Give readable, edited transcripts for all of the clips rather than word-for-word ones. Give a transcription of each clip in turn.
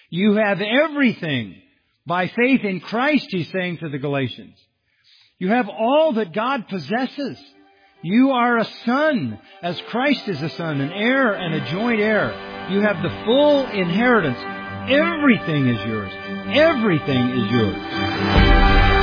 You have everything. By faith in Christ, he's saying to the Galatians. You have all that God possesses. You are a son, as Christ is a son, an heir and a joint heir. You have the full inheritance. Everything is yours. Everything is yours.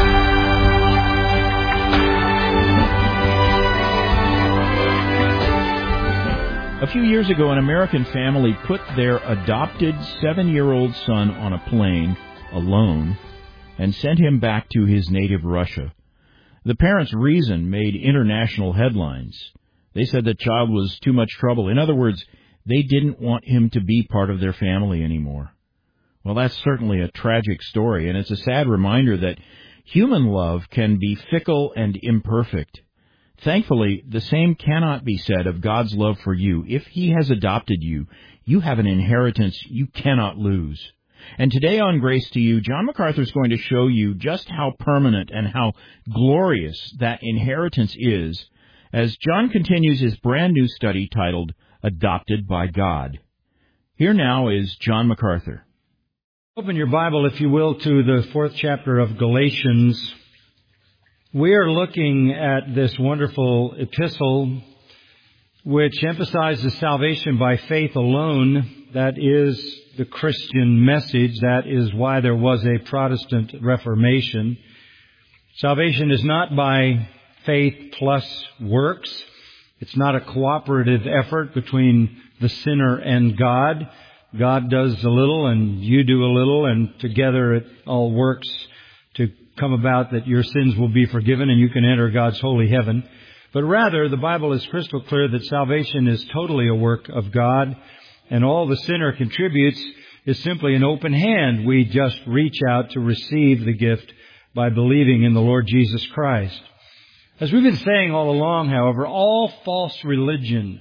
A few years ago, an American family put their adopted 7-year-old son on a plane alone and sent him back to his native Russia. The parents' reason made international headlines. They said the child was too much trouble. In other words, they didn't want him to be part of their family anymore. Well, that's certainly a tragic story, and it's a sad reminder that human love can be fickle and imperfect. Thankfully, the same cannot be said of God's love for you. If He has adopted you, you have an inheritance you cannot lose. And today on Grace to You, John MacArthur is going to show you just how permanent and how glorious that inheritance is as John continues his brand new study titled Adopted by God. Here now is John MacArthur. Open your Bible, if you will, to the 4th chapter of Galatians. We are looking at this wonderful epistle which emphasizes salvation by faith alone. That is the Christian message. That is why there was a Protestant Reformation. Salvation is not by faith plus works. It's not a cooperative effort between the sinner and God. God does a little and you do a little, and together it all works to come about that your sins will be forgiven and you can enter God's holy heaven. But rather, the Bible is crystal clear that salvation is totally a work of God, and all the sinner contributes is simply an open hand. We just reach out to receive the gift by believing in the Lord Jesus Christ. As we've been saying all along, however, all false religion,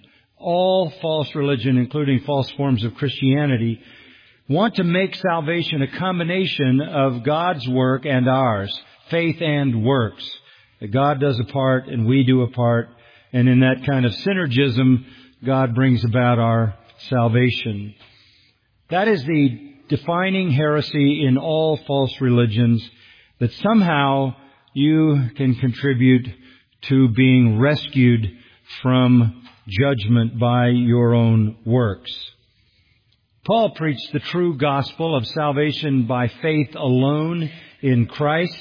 including false forms of Christianity, want to make salvation a combination of God's work and ours, faith and works. That God does a part and we do a part, and in that kind of synergism, God brings about our salvation. That is the defining heresy in all false religions, that somehow you can contribute to being rescued from judgment by your own works. Paul preached the true gospel of salvation by faith alone in Christ.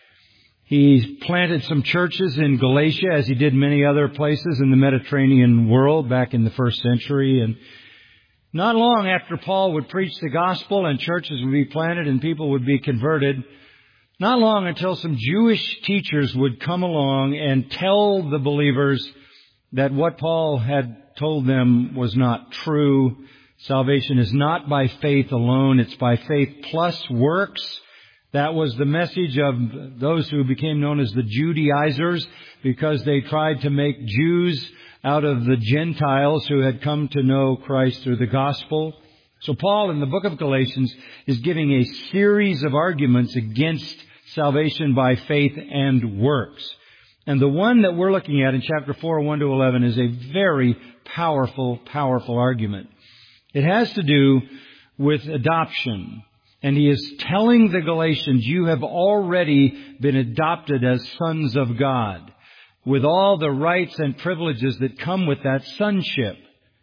He planted some churches in Galatia, as he did many other places in the Mediterranean world back in the first century. And not long after Paul would preach the gospel and churches would be planted and people would be converted, not long until some Jewish teachers would come along and tell the believers that what Paul had told them was not true. Salvation is not by faith alone, it's by faith plus works. That was the message of those who became known as the Judaizers, because they tried to make Jews out of the Gentiles who had come to know Christ through the gospel. So Paul in the book of Galatians is giving a series of arguments against salvation by faith and works. And the one that we're looking at in chapter 4, 1 to 11 is a very powerful argument. It has to do with adoption. And he is telling the Galatians, you have already been adopted as sons of God, with all the rights and privileges that come with that sonship.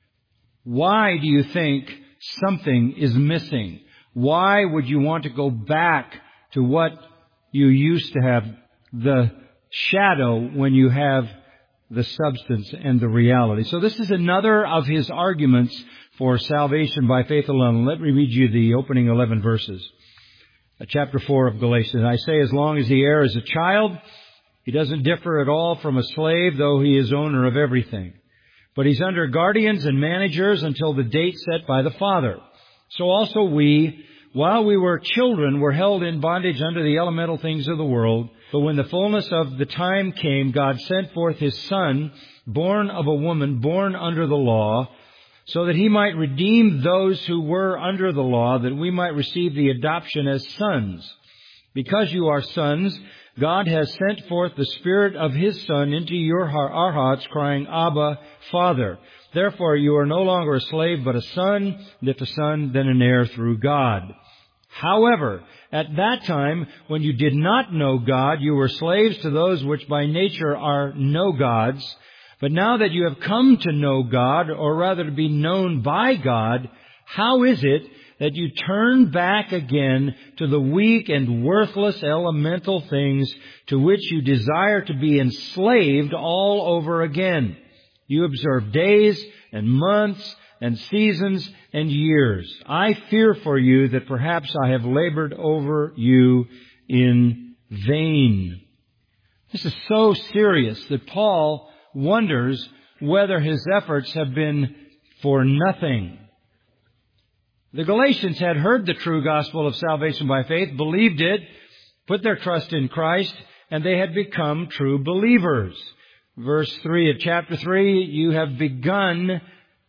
Why do you think something is missing? Why would you want to go back to what you used to have, the shadow, when you have the substance and the reality? So this is another of his arguments for salvation by faith alone. Let me read you the opening 11 verses. Chapter 4 of Galatians. I say, as long as the heir is a child, he doesn't differ at all from a slave, though he is owner of everything. But he's under guardians and managers until the date set by the Father. So also we, while we were children, were held in bondage under the elemental things of the world. But when the fullness of the time came, God sent forth His Son, born of a woman, born under the law, so that He might redeem those who were under the law, that we might receive the adoption as sons. Because you are sons, God has sent forth the Spirit of His Son into our hearts, crying, Abba, Father. Therefore you are no longer a slave, but a son, and if a son, then an heir through God. However, at that time, when you did not know God, you were slaves to those which by nature are no gods. But now that you have come to know God, or rather to be known by God, how is it that you turn back again to the weak and worthless elemental things to which you desire to be enslaved all over again? You observe days and months and seasons and years. I fear for you that perhaps I have labored over you in vain. This is so serious that Paul wonders whether his efforts have been for nothing. The Galatians had heard the true gospel of salvation by faith, believed it, put their trust in Christ, and they had become true believers. Verse 3 of chapter 3, you have begun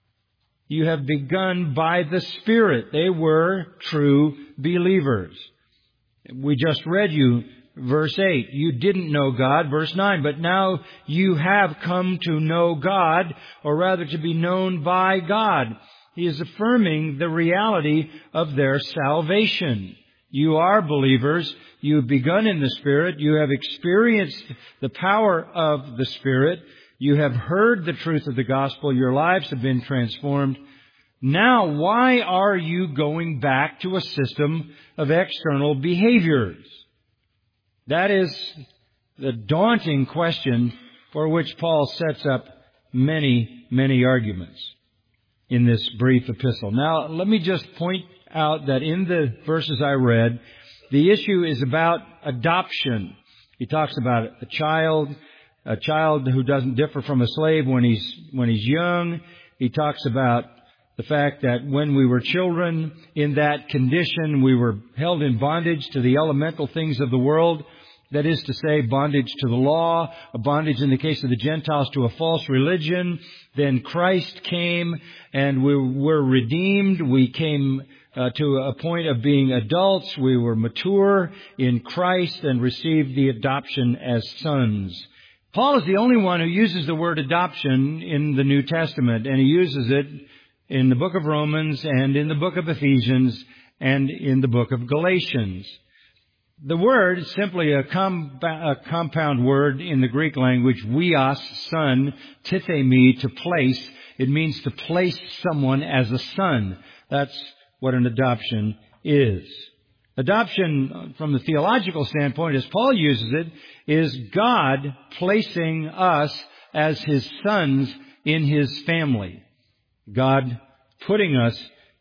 by the Spirit. They were true believers. We just read you verse 8. You didn't know God, verse 9, but now you have come to know God, or rather to be known by God. He is affirming the reality of their salvation. You are believers. You have begun in the Spirit. You have experienced the power of the Spirit. You have heard the truth of the gospel. Your lives have been transformed. Now, why are you going back to a system of external behaviors? That is the daunting question for which Paul sets up many, many arguments in this brief epistle. Now, let me just point out that in the verses I read, the issue is about adoption. He talks about a child who doesn't differ from a slave when he's young. He talks about the fact that when we were children, in that condition, we were held in bondage to the elemental things of the world. That is to say, bondage to the law, a bondage in the case of the Gentiles to a false religion. Then Christ came and we were redeemed. We came to a point of being adults. We were mature in Christ and received the adoption as sons. Paul is the only one who uses the word adoption in the New Testament, and he uses it in the book of Romans and in the book of Ephesians and in the book of Galatians. The word is simply a compound word in the Greek language, weos, son, tithemi, to place. It means to place someone as a son. That's what an adoption is. Adoption, from the theological standpoint, as Paul uses it, is God placing us as His sons in His family. God putting us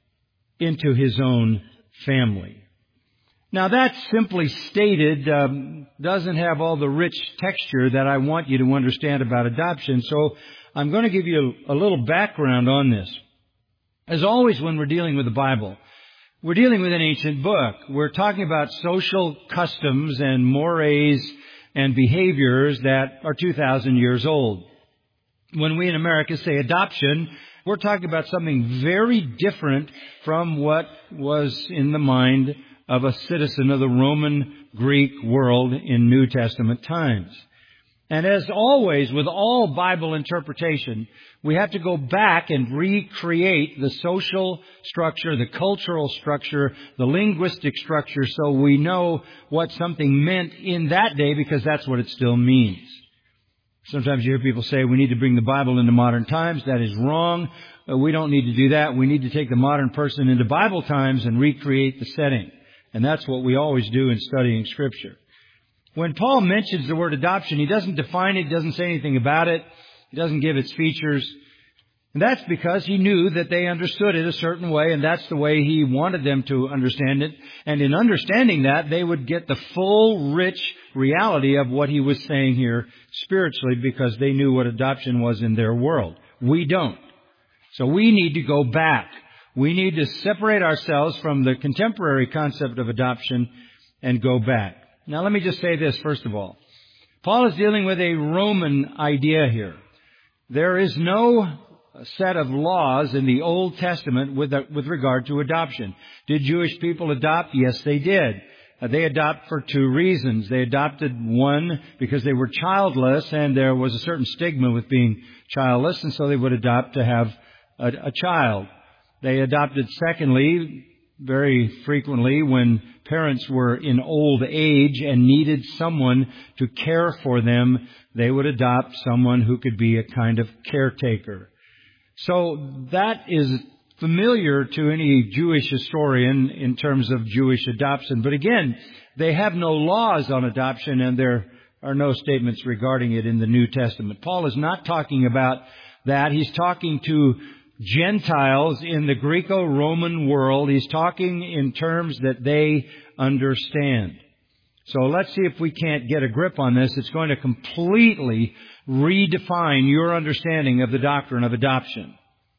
into His own family. Now that simply stated doesn't have all the rich texture that I want you to understand about adoption, so I'm going to give you a little background on this. As always when we're dealing with the Bible, we're dealing with an ancient book. We're talking about social customs and mores and behaviors that are 2,000 years old. When we in America say adoption, we're talking about something very different from what was in the mind of a citizen of the Roman Greek world in New Testament times. And as always, with all Bible interpretation, we have to go back and recreate the social structure, the cultural structure, the linguistic structure, so we know what something meant in that day, because that's what it still means. Sometimes you hear people say we need to bring the Bible into modern times. That is wrong. We don't need to do that. We need to take the modern person into Bible times and recreate the setting. And that's what we always do in studying Scripture. When Paul mentions the word adoption, he doesn't define it, he doesn't say anything about it, he doesn't give its features. And that's because he knew that they understood it a certain way, and that's the way he wanted them to understand it. And in understanding that, they would get the full, rich reality of what he was saying here spiritually, because they knew what adoption was in their world. We don't. So we need to go back. We need to separate ourselves from the contemporary concept of adoption and go back. Now let me just say this first of all. Paul is dealing with a Roman idea here. There is no set of laws in the Old Testament with regard to adoption. Did Jewish people adopt? Yes, they did. They adopt for two reasons. They adopted, one, because they were childless and there was a certain stigma with being childless, and so they would adopt to have a child. They adopted, secondly, very frequently when parents were in old age and needed someone to care for them, they would adopt someone who could be a kind of caretaker. So that is familiar to any Jewish historian in terms of Jewish adoption. But again, they have no laws on adoption, and there are no statements regarding it in the New Testament. Paul is not talking about that. He's talking to Gentiles in the Greco-Roman world. He's talking in terms that they understand. So let's see if we can't get a grip on this. It's going to completely redefine your understanding of the doctrine of adoption.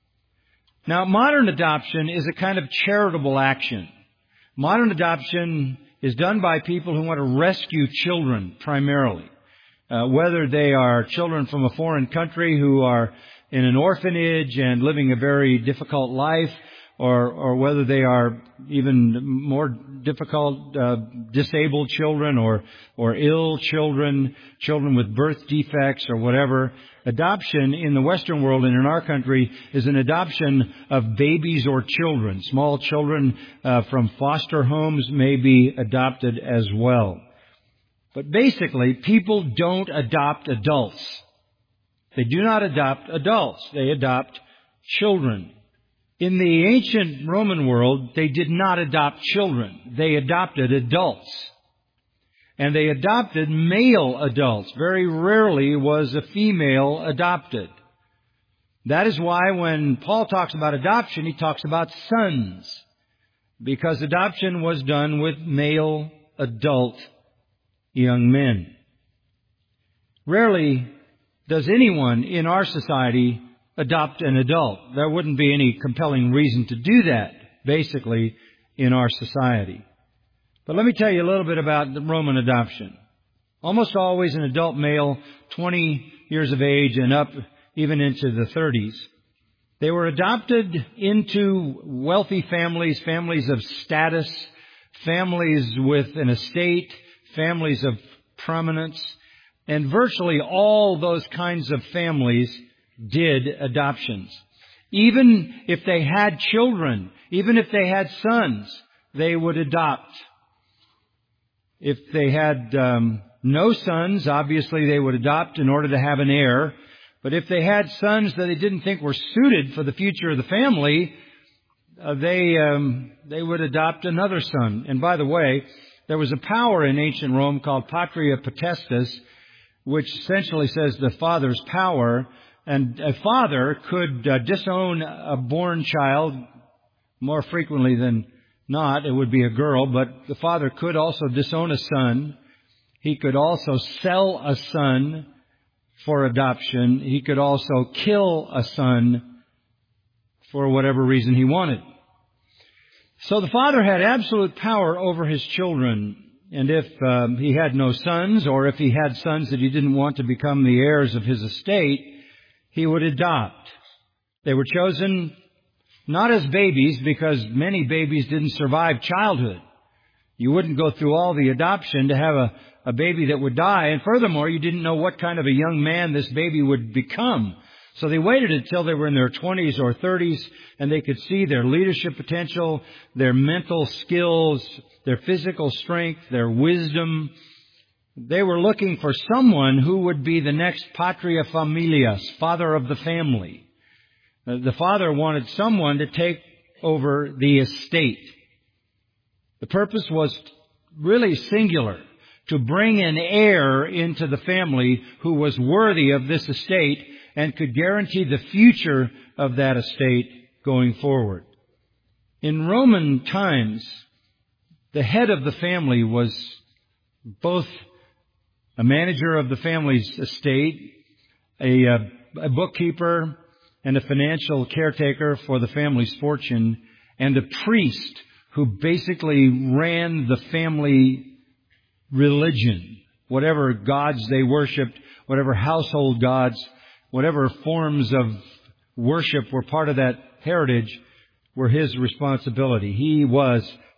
Now, modern adoption is a kind of charitable action. Modern adoption is done by people who want to rescue children primarily. Whether they are children from a foreign country who are in an orphanage and living a very difficult life, or whether they are even more difficult, disabled children or ill children, children with birth defects or whatever. Adoption in the Western world and in our country is an adoption of babies or children. Small children from foster homes may be adopted as well. But basically, people don't adopt adults. They do not adopt adults. They adopt children. In the ancient Roman world, they did not adopt children. They adopted adults. And they adopted male adults. Very rarely was a female adopted. That is why when Paul talks about adoption, he talks about sons. Because adoption was done with male adult young men. Rarely does anyone in our society adopt an adult. There wouldn't be any compelling reason to do that, basically, in our society. But let me tell you a little bit about the Roman adoption. Almost always an adult male, 20 years of age and up, even into the 30s. They were adopted into wealthy families, families of status, families with an estate, families of prominence, and virtually all those kinds of families did adoptions. Even if they had children, even if they had sons, they would adopt. If they had no sons, obviously they would adopt in order to have an heir. But if they had sons that they didn't think were suited for the future of the family, they would adopt another son. And by the way, there was a power in ancient Rome called patria potestas, which essentially says the father's power. And a father could disown a born child more frequently than not. It would be a girl, but the father could also disown a son. He could also sell a son for adoption. He could also kill a son for whatever reason he wanted. So the father had absolute power over his children. And if he had no sons, or if he had sons that he didn't want to become the heirs of his estate, he would adopt. They were chosen not as babies, because many babies didn't survive childhood. You wouldn't go through all the adoption to have a baby that would die. And furthermore, you didn't know what kind of a young man this baby would become. So they waited until they were in their 20s or 30s, and they could see their leadership potential, their mental skills, their physical strength, their wisdom. They were looking for someone who would be the next patria familias, father of the family. The father wanted someone to take over the estate. The purpose was really singular, to bring an heir into the family who was worthy of this estate and could guarantee the future of that estate going forward. In Roman times, the head of the family was both a manager of the family's estate, a bookkeeper, and a financial caretaker for the family's fortune, and a priest who basically ran the family religion. Whatever gods they worshipped, whatever household gods, whatever forms of worship were part of that heritage were his responsibility. He was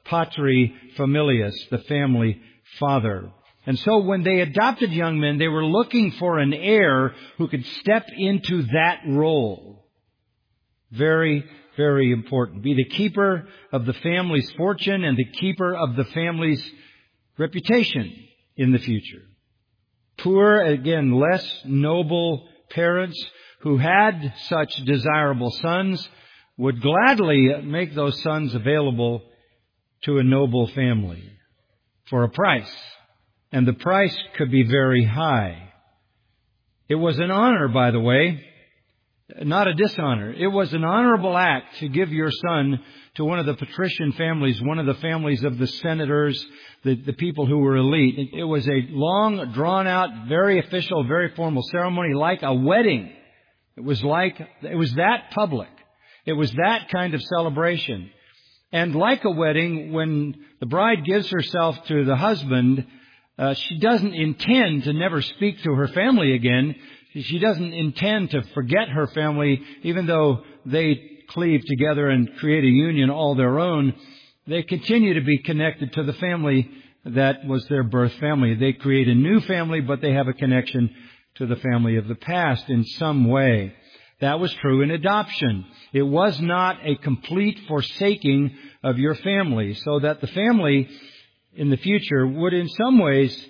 patri familias, the family father. And so when they adopted young men, they were looking for an heir who could step into that role. Very, very important. Be the keeper of the family's fortune and the keeper of the family's reputation in the future. Poor, again, less noble parents who had such desirable sons would gladly make those sons available to a noble family for a price. And the price could be very high. It was an honor, by the way, not a dishonor. It was an honorable act to give your son to one of the patrician families, one of the families of the senators, the people who were elite. It was a long, drawn-out, very official, very formal ceremony, like a wedding. It was that public. It was that kind of celebration. And like a wedding, when the bride gives herself to the husband, she doesn't intend to never speak to her family again. She doesn't intend to forget her family, even though they cleave together and create a union all their own. They continue to be connected to the family that was their birth family. They create a new family, but they have a connection to the family of the past in some way. That was true in adoption. It was not a complete forsaking of your family, so that the family in the future would in some ways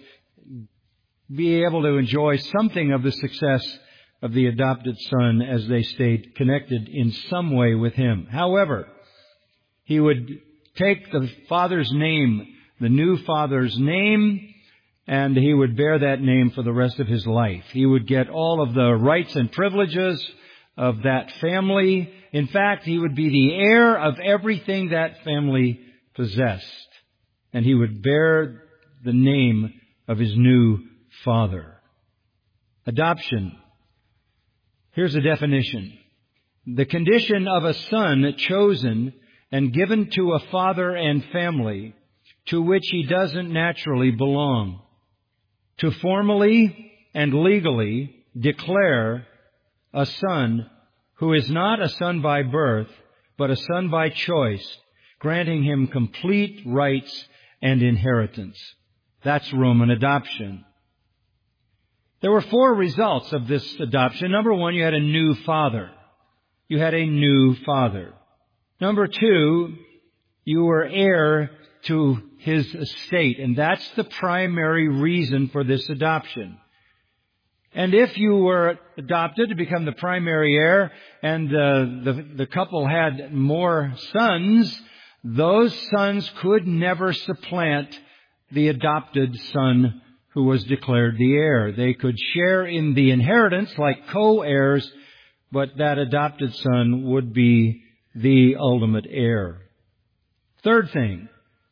be able to enjoy something of the success of the adopted son as they stayed connected in some way with him. However, he would take the father's name, the new father's name, and he would bear that name for the rest of his life. He would get all of the rights and privileges of that family. In fact, he would be the heir of everything that family possessed. And he would bear the name of his new father. Adoption. Here's a definition. The condition of a son chosen and given to a father and family to which he doesn't naturally belong. To formally and legally declare a son who is not a son by birth, but a son by choice, granting him complete rights and inheritance. That's Roman adoption. There were 4 results of this adoption. Number 1, you had a new father. You had a new father. Number 2, you were heir to his estate, and that's the primary reason for this adoption. And if you were adopted to become the primary heir and the couple had more sons, those sons could never supplant the adopted son who was declared the heir. They could share in the inheritance like co-heirs, but that adopted son would be the ultimate heir. Third thing,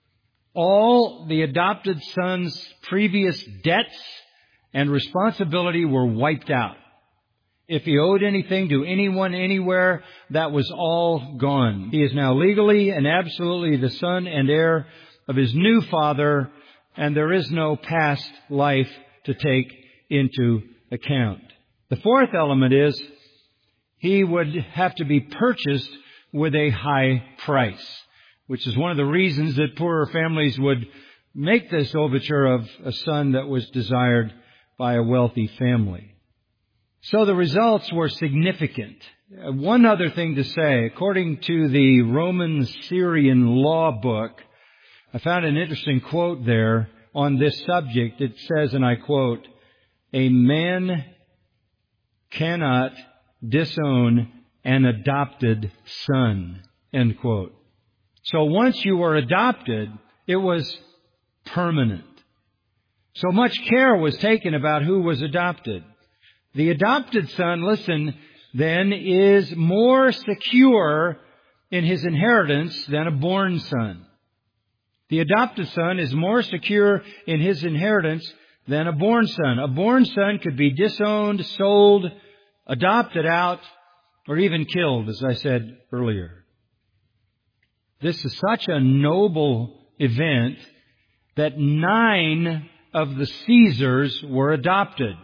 all the adopted son's previous debts and responsibility were wiped out. If he owed anything to anyone anywhere, that was all gone. He is now legally and absolutely the son and heir of his new father, and there is no past life to take into account. The fourth element is he would have to be purchased with a high price, which is one of the reasons that poorer families would make this overture of a son that was desired by a wealthy family. So the results were significant. One other thing to say, according to the Roman Syrian law book, I found an interesting quote there on this subject. It says, and I quote, "A man cannot disown an adopted son," end quote. So once you were adopted, it was permanent. So much care was taken about who was adopted. The adopted son, listen, then is more secure in his inheritance than a born son. The adopted son is more secure in his inheritance than a born son. A born son could be disowned, sold, adopted out, or even killed, as I said earlier. This is such a noble event that 9 of the Caesars were adopted.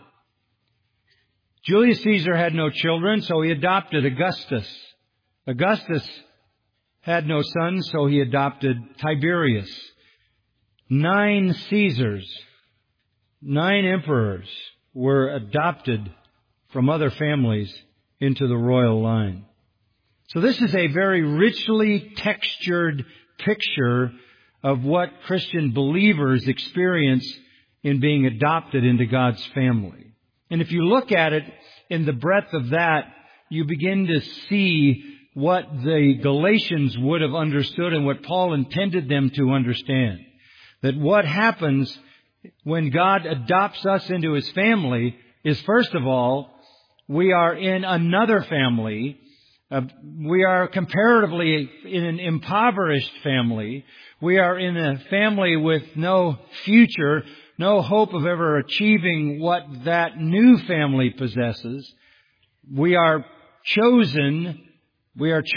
Julius Caesar had no children, so he adopted Augustus. Augustus had no sons, so he adopted Tiberius. 9 Caesars, 9 emperors were adopted from other families into the royal line. So this is a very richly textured picture of what Christian believers experience in being adopted into God's family. And if you look at it in the breadth of that, you begin to see what the Galatians would have understood and what Paul intended them to understand. That what happens when God adopts us into His family is, first of all, we are in another family. We are comparatively in an impoverished family. We are in a family with no future, no hope of ever achieving what that new family possesses. We are chosen. We are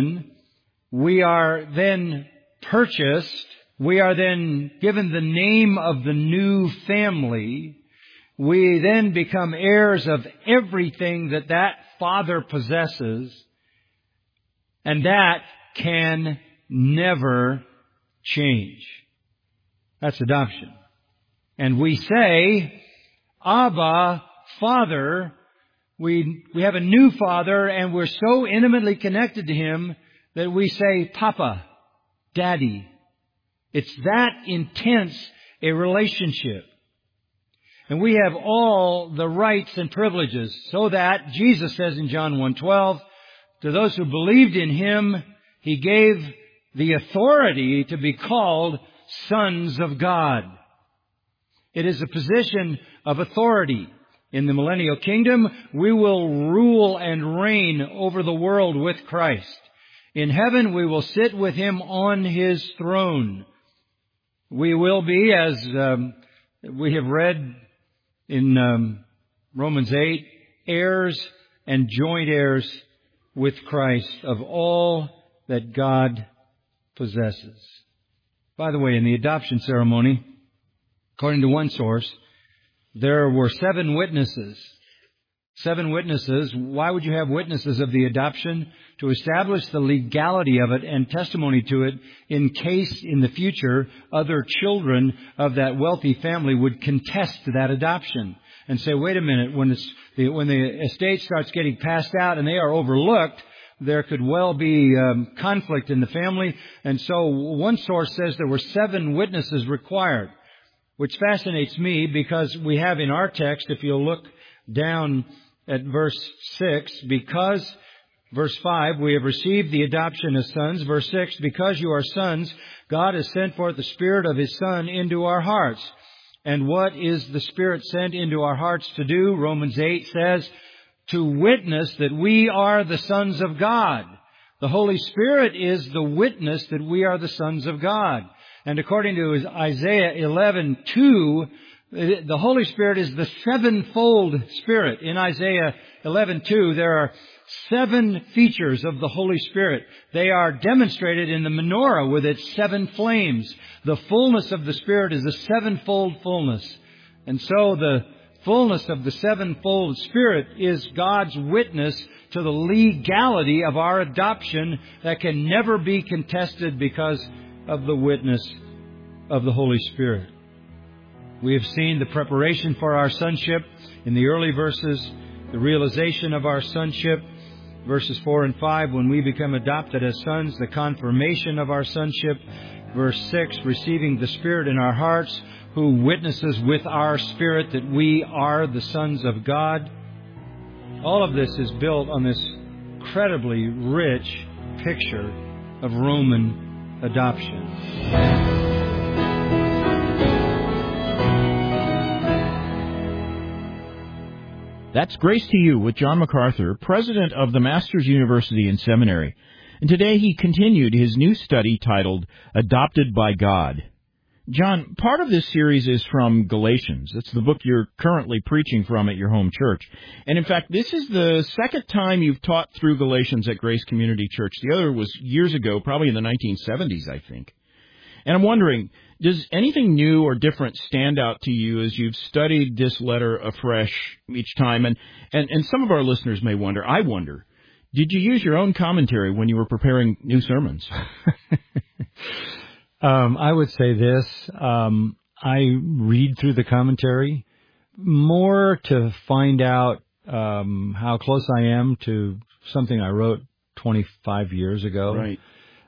then purchased. We are then given the name of the new family. We then become heirs of everything that father possesses. And that can never change. That's adoption. And we say, Abba, Father. We have a new Father, and we're so intimately connected to Him that we say, Papa, Daddy. It's that intense a relationship. And we have all the rights and privileges, so that Jesus says in John 1:12, to those who believed in Him, He gave the authority to be called sons of God. It is a position of authority. In the millennial kingdom, we will rule and reign over the world with Christ. In heaven, we will sit with Him on His throne. We will be, as we have read in Romans 8, heirs and joint heirs with Christ of all that God possesses. By the way, in the adoption ceremony, according to one source, there were 7 witnesses. 7 witnesses. Why would you have witnesses of the adoption? To establish the legality of it and testimony to it in case in the future other children of that wealthy family would contest that adoption and say, wait a minute, when the estate starts getting passed out and they are overlooked, there could well be conflict in the family. And so one source says there were 7 witnesses required, which fascinates me because we have in our text, if you'll look down at verse 6, because, verse 5, we have received the adoption as sons. Verse 6, because you are sons, God has sent forth the Spirit of His Son into our hearts. And what is the Spirit sent into our hearts to do? Romans 8 says, to witness that we are the sons of God. The Holy Spirit is the witness that we are the sons of God. And according to Isaiah 11:2, the Holy Spirit is the sevenfold Spirit. In Isaiah 11:2, there are 7 features of the Holy Spirit. They are demonstrated in the menorah with its 7 flames. The fullness of the Spirit is a sevenfold fullness. And so the fullness of the sevenfold Spirit is God's witness to the legality of our adoption that can never be contested because of the witness of the Holy Spirit. We have seen the preparation for our sonship in the early verses, the realization of our sonship, verses 4 and 5, when we become adopted as sons, the confirmation of our sonship, verse 6, receiving the Spirit in our hearts, who witnesses with our spirit that we are the sons of God. All of this is built on this incredibly rich picture of Roman adoption. That's Grace to You with John MacArthur, president of the Masters University and Seminary. And today he continued his new study titled Adopted by God. John, part of this series is from Galatians. It's the book you're currently preaching from at your home church. And in fact, this is the second time you've taught through Galatians at Grace Community Church. The other was years ago, probably in the 1970s, I think. And I'm wondering, does anything new or different stand out to you as you've studied this letter afresh each time? And some of our listeners may wonder, I wonder, Did you use your own commentary when you were preparing new sermons? I would say this. I read through the commentary more to find out how close I am to something I wrote 25 years ago. Right.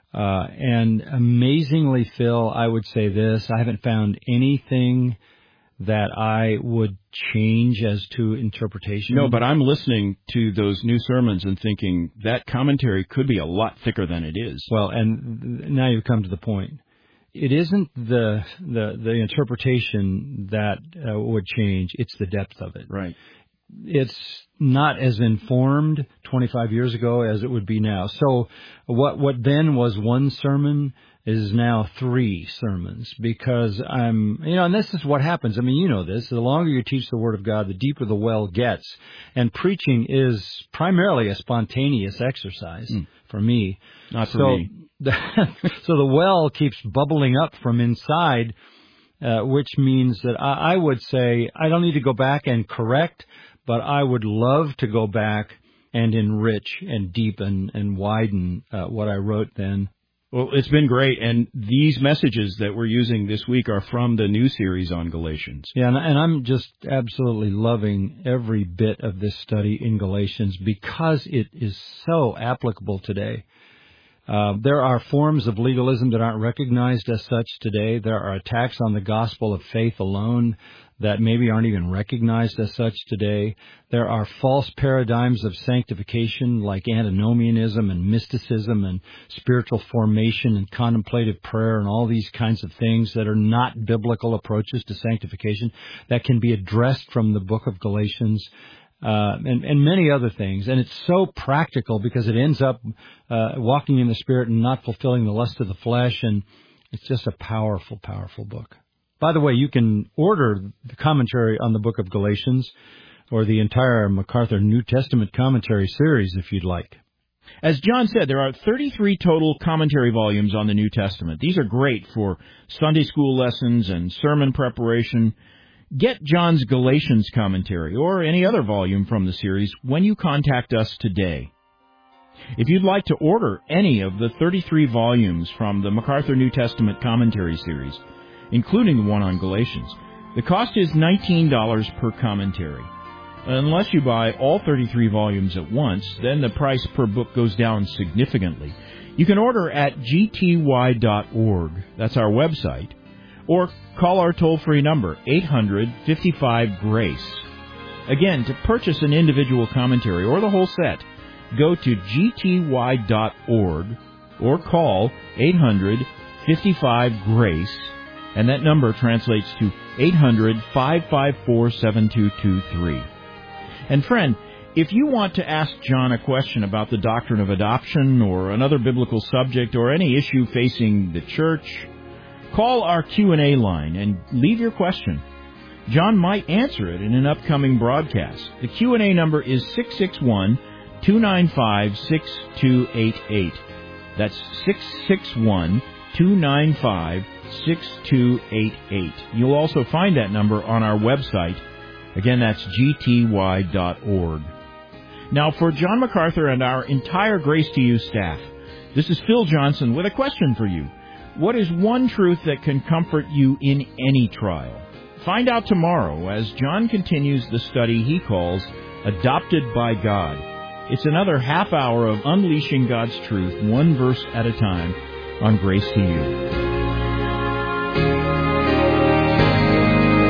And amazingly, Phil, I would say this. I haven't found anything that I would change as to interpretation. No, but I'm listening to those new sermons and thinking that commentary could be a lot thicker than it is. Well, and now you've come to the point. It isn't the interpretation that would change. It's the depth of it. Right. It's not as informed 25 years ago as it would be now. So what then was one sermon is now 3 sermons, because and this is what happens. I mean, you know this. The longer you teach the Word of God, the deeper the well gets. And preaching is primarily a spontaneous exercise for me. Not for me. So the well keeps bubbling up from inside, which means that I would say I don't need to go back and correct, but I would love to go back and enrich and deepen and widen what I wrote then. Well, it's been great, and these messages that we're using this week are from the new series on Galatians. Yeah, and I'm just absolutely loving every bit of this study in Galatians because it is so applicable today. There are forms of legalism that aren't recognized as such today. There are attacks on the gospel of faith alone that maybe aren't even recognized as such today. There are false paradigms of sanctification like antinomianism and mysticism and spiritual formation and contemplative prayer and all these kinds of things that are not biblical approaches to sanctification that can be addressed from the book of Galatians. And many other things. And it's so practical because it ends up walking in the Spirit and not fulfilling the lust of the flesh. And it's just a powerful, powerful book. By the way, you can order the commentary on the book of Galatians or the entire MacArthur New Testament commentary series if you'd like. As John said, there are 33 total commentary volumes on the New Testament. These are great for Sunday school lessons and sermon preparation. Get John's Galatians commentary or any other volume from the series when you contact us today. If you'd like to order any of the 33 volumes from the MacArthur New Testament commentary series, including the one on Galatians, the cost is $19 per commentary. Unless you buy all 33 volumes at once, then the price per book goes down significantly. You can order at gty.org, that's our website, or call our toll-free number, 800-55-GRACE. Again, to purchase an individual commentary or the whole set, go to gty.org or call 800-55-GRACE, and that number translates to 800-554-7223. And friend, if you want to ask John a question about the doctrine of adoption or another biblical subject or any issue facing the church, call our Q&A line and leave your question. John might answer it in an upcoming broadcast. The Q&A number is 661-295-6288. That's 661-295-6288. You'll also find that number on our website. Again, that's gty.org. Now, for John MacArthur and our entire Grace to You staff, this is Phil Johnson with a question for you. What is one truth that can comfort you in any trial? Find out tomorrow as John continues the study he calls Adopted by God. It's another half hour of unleashing God's truth, one verse at a time, on Grace to You.